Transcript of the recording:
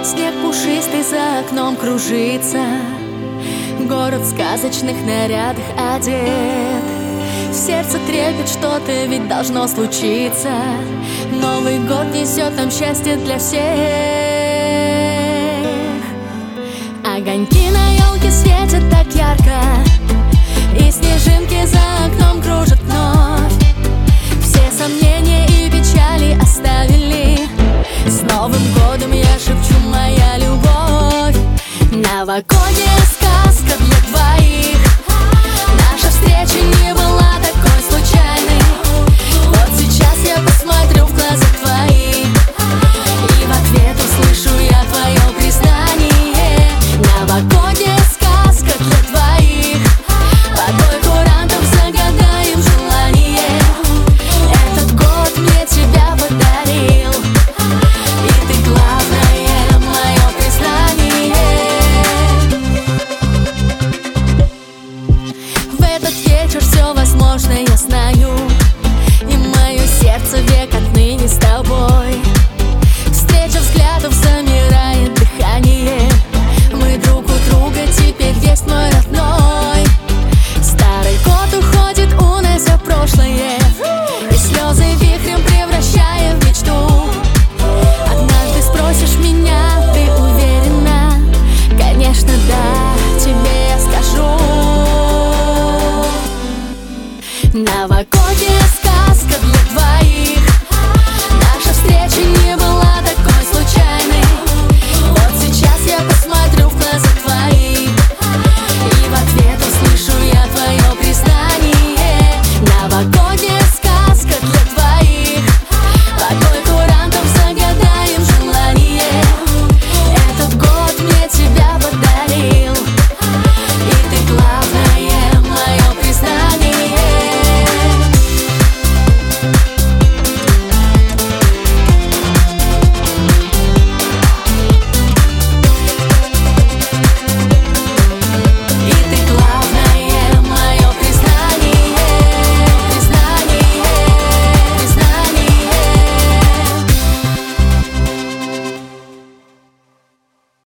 Снег пушистый за окном кружится, город в сказочных нарядах одет. В сердце трепет что-то, ведь должно случиться. Новый год несет нам счастье для всех. Огоньки на елке светят так ярко, и снежинки за окном кружат вновь. Все сомнения и печали оставили. С Новым годом я шепчу: моя любовь. Новогодняя сказка для двоих. Наша встреча не была такой случайной. Вот сейчас я посмотрю в глаза твои, и в ответ услышу я твое признание. Новогодняя сказка для двоих. Под бой курантов загадаем желание. Этот год мне тебя подарил, и ты главное, мое признание. В этот вечер все возможно, я знаю, и мое сердце век отныне с тобой. Встреча взглядов, замирает дыхание. Мы друг у друга, теперь есть мой родной. Старый год уходит, унося прошлое, и слезы вихрем превращая в мечту. Однажды спросишь меня: ты уверена? Конечно, да, тебе я скажу. Новогодняя сказка для двоих. Наша встреча не